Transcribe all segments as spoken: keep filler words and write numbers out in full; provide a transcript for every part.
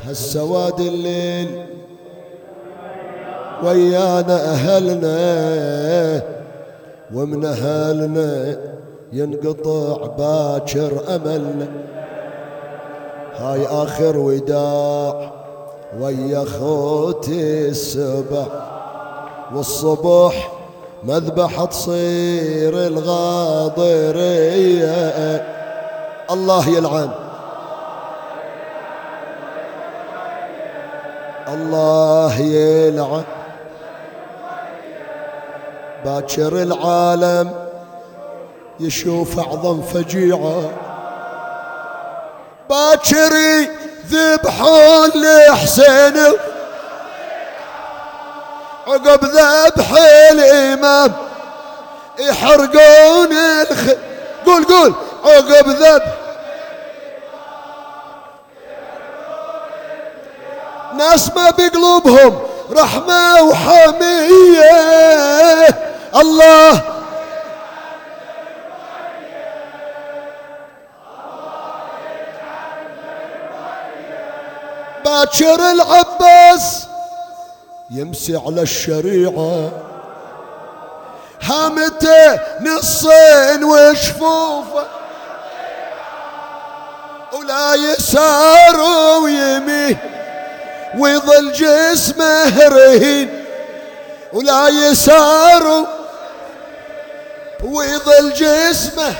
هالسواد الليل ويانا أهلنا، ومن أهلنا ينقطع باكر أملنا. هاي آخر وداع ويا خوتي السبع، والصبح مذبحة تصير الغاضرية. الله يلعن، الله يلعن. باكر العالم يشوف أعظم فجيعة، باكر ذبحون لحسين عقب ذبح الإمام، يحرقون الخ قول قول عقب ذبح ناس ما بقلوبهم رحمة وحمية. الله باكر العباس يمسي على الشريعة، هامته نصين وشفوفه ولا يسار ويمين، ويظل جسمه رهين ولا يسار، ويظل جسمه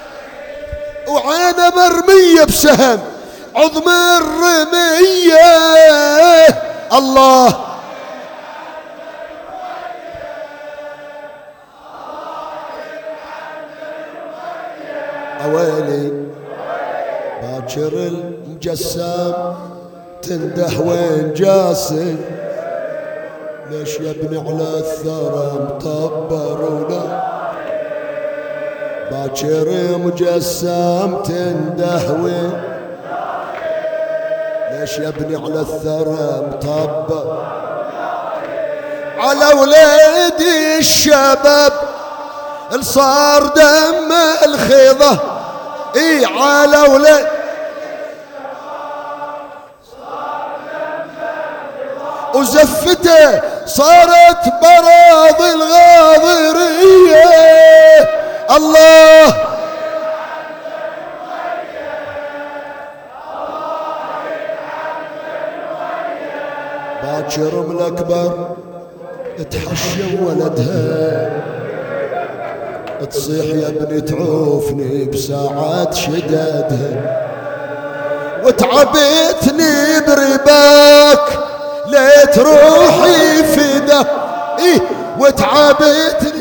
وعينه مرمية بسهم عظم الرمية. الله أويلي باكر المجسم تنده وين جاسم، ليش يا ابني على الثرى مطبر ولا باكر مجسم تنده وين، ليش يا ابني على الثرى مطبر على ولادي الشباب الصار دم الخيضة. اي على ولاد وزفته صارت براض الغاضرية. الله باكر ام الاكبر تحشم ولدها، تصيح يا ابني تعوفني بساعات شدادها، وتعبتني برباك ليت روحي فدا. إيه وتعبتني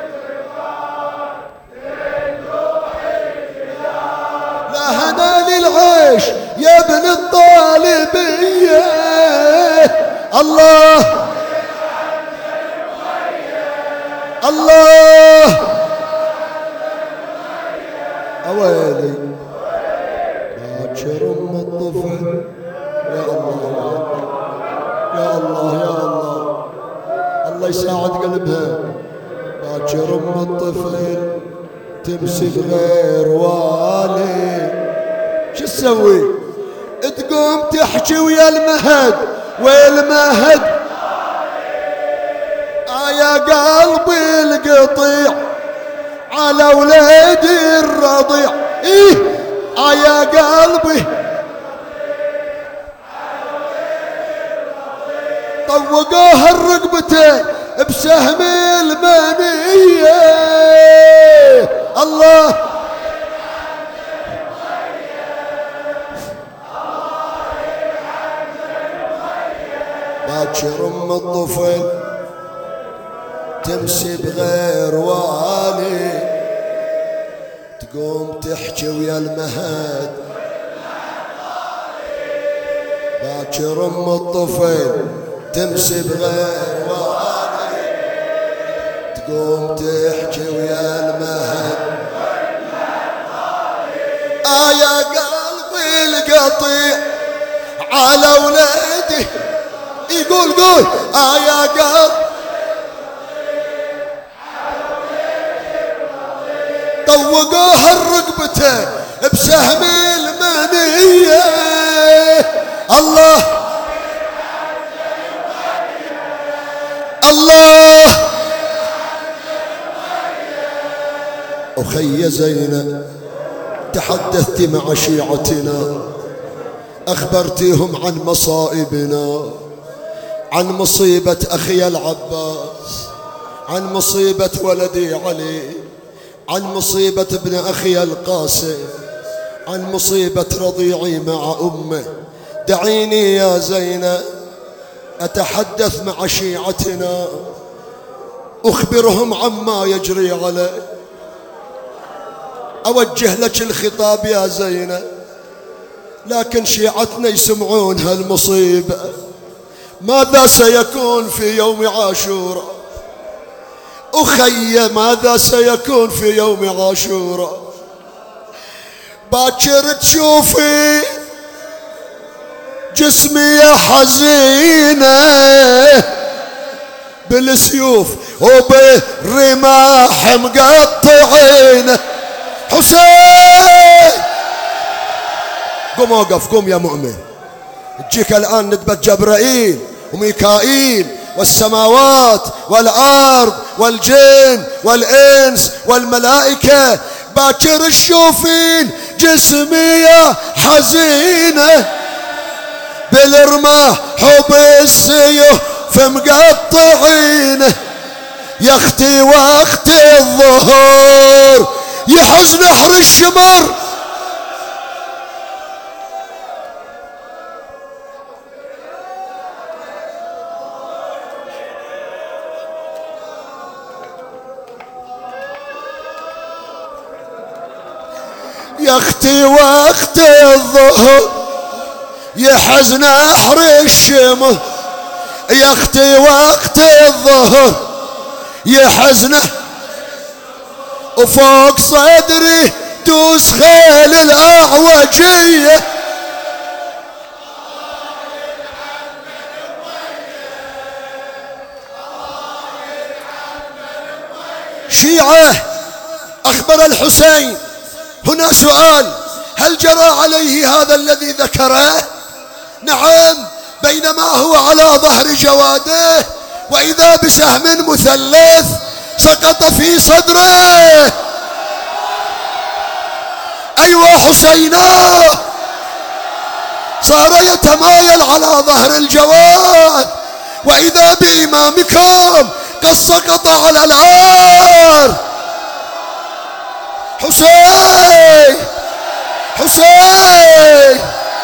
لا هنا للعيش يا ابن الطالبية. الله الله أويلي باكر ام الطفل. يا الله يا الله يا الله الله يساعد قلبها. باكر ام الطفل تمسي بغير والي، شو تسوي؟ تقوم تحكي ويا المهد والمهد آه يا قلبي القطيع على ولادي الرضيع. إيه آه يا قلبي طوقوها الرقبته بسهم المنية. الله باكر ام الطفل تمشي بغير والي، تقوم تحكي ويا المهد. باكر ام الطفل تمشي بغير والي، تقوم تحكي ويا المهد. آه يا قلبي القطيع على ولادي، يقول قول آه يا قلب طوقوها الرقبته بسهم المنية. الله أخي زينب تحدثت مع شيعتنا، أخبرتيهم عن مصائبنا، عن مصيبة أخي العباس، عن مصيبة ولدي علي، عن مصيبة ابن أخي القاسم، عن مصيبة رضيعي مع أمه. دعيني يا زينب أتحدث مع شيعتنا، أخبرهم عما يجري عليه. أوجه لك الخطاب يا زينب، لكن شيعتنا يسمعون هالمصيبة. ماذا سيكون في يوم عاشوراء أخي؟ ماذا سيكون في يوم عاشوراء؟ باكر تشوفي جسمي يا حزينة بالسيوف وبالرماح مقطعين. حسين قم اوقف، قم يا مؤمن. تجيك الآن ندبة جبرائيل وميكائيل والسماوات والأرض والجن والإنس والملائكة. باكر تشوفين جسمي يا حزينة بالرماح وبالسيوف مقطعين. يا اختي واختي الظهور يحزن نحر الشمر. يا اختي واختي الظهر يحزن نحر الشمر. يا اختي واختي الظهر يحزن وفوق صدري دوس خيل الأعوجية. شيعة أخبر الحسين. هنا سؤال، هل جرى عليه هذا الذي ذكره؟ نعم، بينما هو على ظهر جواده وإذا بسهم مثلث سقط في صدره. أيوة حسينا صار يتمايل على ظهر الجواد وإذا بإمامكم قد سقط على الأرض. حسين حسين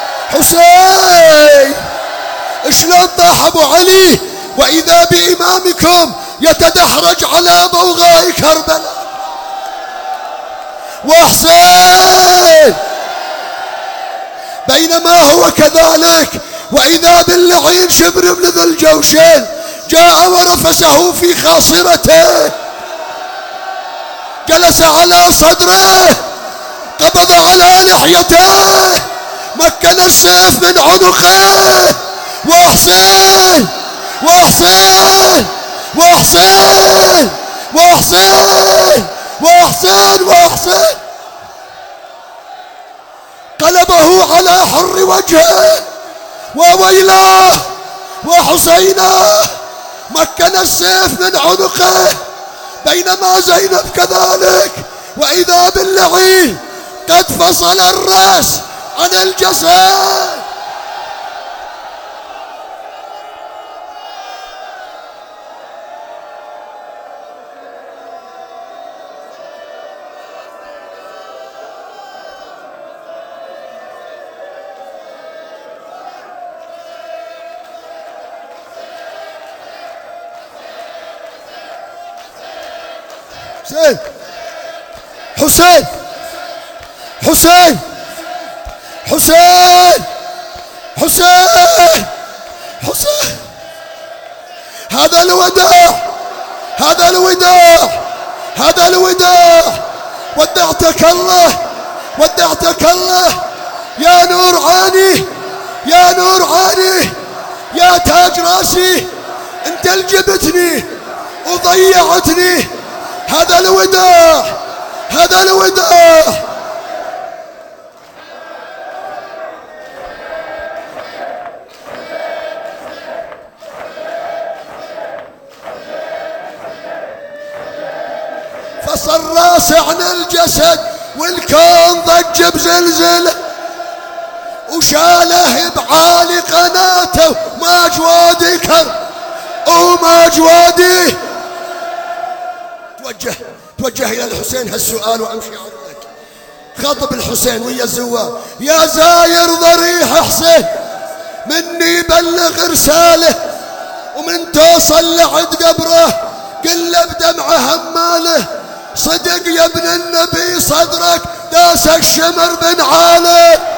حسين شلون طاح ابو علي واذا بامامكم يتدحرج على بوغاء كربلاء. وحسين بينما هو كذلك واذا باللعين شبر بن ذي الجوشن جاء ورفسه في خاصرته، جلس على صدره، قبض على لحيته، مكن السيف من عنقه. وحسين وحسين وحسين وحسين وحسين وحسين قلبه على حر وجهه وويلاه. وحسينا مكن السيف من عنقه بينما زينب كذلك وإذا باللعين قد فصل الرأس عن الجسد. حسين حسين حسين حسين حسين هذا الوداع هذا الوداع هذا الوداع. ودعتك الله ودعتك الله يا نور عيني يا نور عيني يا تاج راسي. انت اللي جبتني وضيعتني. هذا الوداع هذا الوداع. فصل واسعنا الجسد والكون ضج بزلزله، وشاله بعالي قناته وما جوادي كر وما جوادي. توجه توجه إلى الحسين هالسؤال وأمشي عنك. خاطب الحسين ويا الزوار: يا زاير ضريح حسين، مني بلغ رساله، ومن توصل لعد قبره قل له بدمعه هماله، صدق يا ابن النبي صدرك داس الشمر بن عاله.